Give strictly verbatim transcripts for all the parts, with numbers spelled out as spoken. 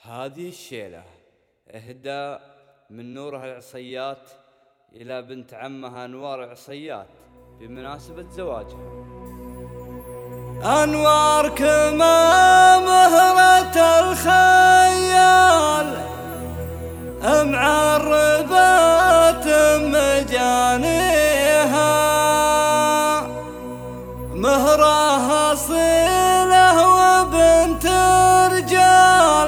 هذه الشيلة إهداء من نورها العصيات إلى بنت عمها أنوار عصيات بمناسبة زواجها. أنوار كما مهرة الخيال معربات مجانيها، مهرها أصيلة وبنت رجال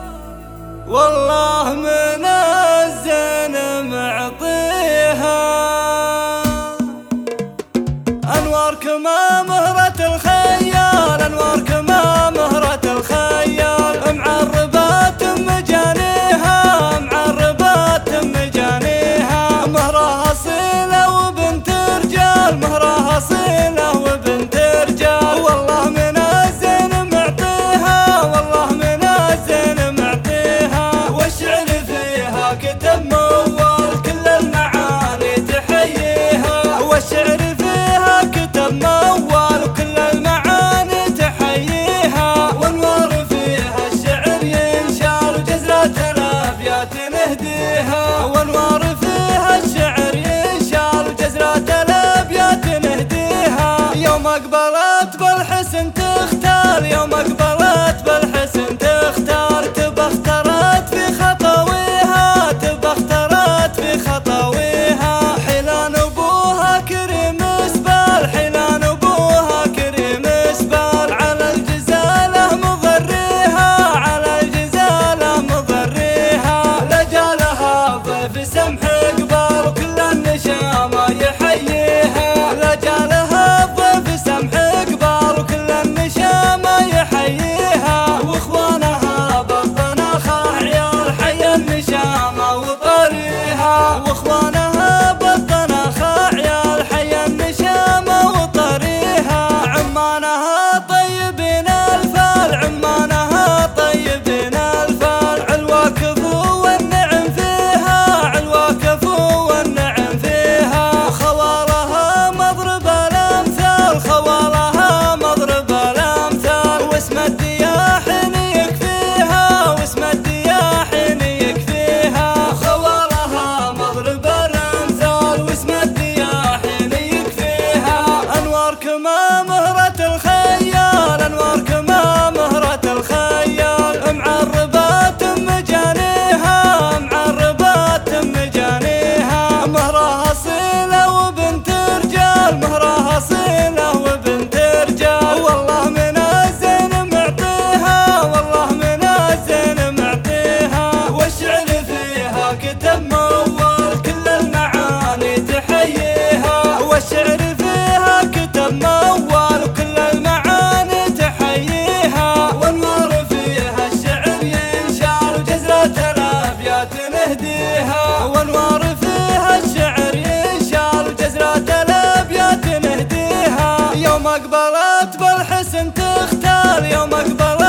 والله من الزين معطيها. أنوار كما مهرة الخيال، أنوار كما مهرة الخيال معربات مجانيها، معربات مجانيها، مهرها أصيلة وبنت رجال، مهرها أصيلة وبنت رجال والله من الزين معطيها، والله من الزين معطيها. والشعر فيها كتب موال كل المعاني تحييها، والشعر فيها كتب موال وكل المعاني تحييها. وانوار فيها الشعر ينشال وجزرة الابيات نهديها، وانوار فيها الشعر ينشال وجزرة الابيات نهديها. يوم اقبلت بالحسن تختار، يوم اقبلت بالحسن تختار، تبى اختارت في خطويها، تبى اختارت في خطويها. حيلان ابوها كريم سبال، حيلان ابوها كريم سبال، على الجزالة مضريها، على الجزالة مضريها. لجالها ضيف سمح قبال وكل النشامة يحييها، لجالها ضيف سمح قبال وكل النشامة يحييها. واخوانها بالطناخة عيال حي النشامة وطريها، واخوانها بالطناخة عيال حي النشامة وطريها. عمانها طيبين الفال، عمانها طيبين الفال، علواكف والنعم فيها، علواكف والنعم فيها. خوالها مضرب الامثال، خوالها مضرب الامثال، واسم الدياح يكفيها، واسم الدياح يكفيها. خوالها مضرب الامثال واسم الدياح يكفيها. انوار كما مهرة الخيال، انوار كما مهرة الخيال معربات مجانيها، معربات مجانيها، مهرها أصيلة وبنت رجال، مهرها أصيلة وبنت رجال والله من الزين معطيها، والله من الزين معطيها. والشعر فيها كتب موال كل المعاني تحييها، والشعر فيها كتب موال وكل المعاني تحييها. وانوار فيها الشعر ينشال وجزرة الابيات نهديها، وانوار فيها الشعر ينشال وجزرة الابيات نهديها. يوم اقبلت بالحسن تختار، يوم اقبلت